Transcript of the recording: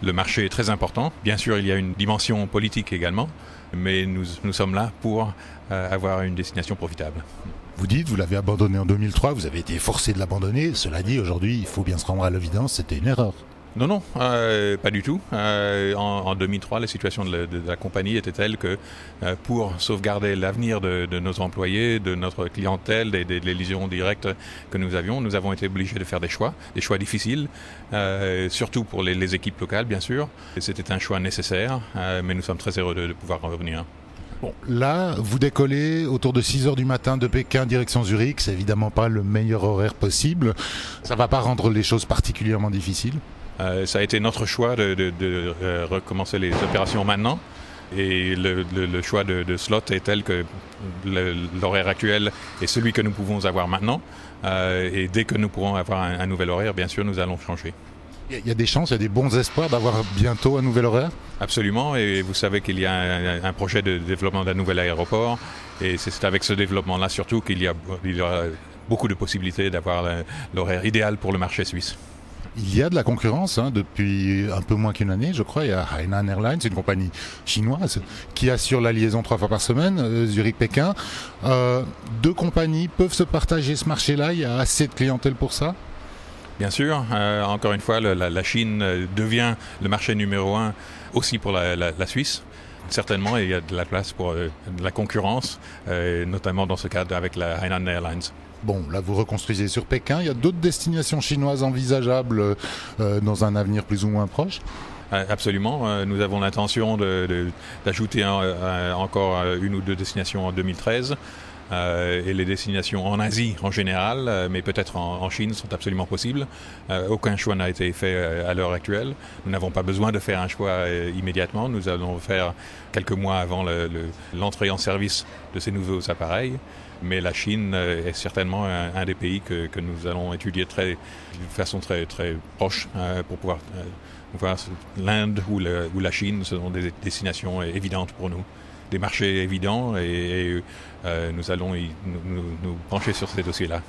Le marché est très important. Bien sûr, il y a une dimension politique également, mais nous sommes là pour avoir une destination profitable. Vous dites, vous l'avez abandonné en 2003, vous avez été forcé de l'abandonner. Cela dit, aujourd'hui, il faut bien se rendre à l'évidence, c'était une erreur. Non, pas du tout. En 2003, la situation de la compagnie était telle que pour sauvegarder l'avenir de nos employés, de notre clientèle, des liaisons directes que nous avons été obligés de faire des choix difficiles, surtout pour les équipes locales, bien sûr. Et c'était un choix nécessaire, mais nous sommes très heureux de pouvoir revenir. Bon, là, vous décollez autour de 6h du matin de Pékin, direction Zurich. C'est évidemment pas le meilleur horaire possible. Ça va pas rendre les choses particulièrement difficiles? Ça a été notre choix de recommencer les opérations maintenant. Et le choix de slot est tel que l'horaire actuel est celui que nous pouvons avoir maintenant. Et dès que nous pourrons avoir un nouvel horaire, bien sûr, nous allons changer. Il y a des chances, il y a des bons espoirs d'avoir bientôt un nouvel horaire? Absolument, et vous savez qu'il y a un projet de développement d'un nouvel aéroport, et c'est avec ce développement-là surtout qu'il y aura beaucoup de possibilités d'avoir l'horaire idéal pour le marché suisse. Il y a de la concurrence depuis un peu moins qu'une année, je crois. Il y a Hainan Airlines, une compagnie chinoise, qui assure la liaison 3 fois par semaine, Zurich-Pékin. 2 compagnies peuvent se partager ce marché-là, il y a assez de clientèle pour ça? Bien sûr, encore une fois, la Chine devient le marché numéro 1 aussi pour la Suisse. Certainement, il y a de la place pour de la concurrence, notamment dans ce cadre avec la Hainan Airlines. Bon, là vous reconstruisez sur Pékin. Il y a d'autres destinations chinoises envisageables dans un avenir plus ou moins proche? Absolument. Nous avons l'intention d'ajouter encore 1 ou 2 destinations en 2013. Et les destinations en Asie en général, mais peut-être en Chine, sont absolument possibles. Aucun choix n'a été fait à l'heure actuelle. Nous n'avons pas besoin de faire un choix immédiatement. Nous allons le faire quelques mois avant l'entrée en service de ces nouveaux appareils. Mais la Chine est certainement un des pays que nous allons étudier de façon très, très proche pour pouvoir voir l'Inde ou la Chine. Ce sont des destinations évidentes pour nous. Des marchés évidents et nous allons nous pencher sur ces dossiers-là.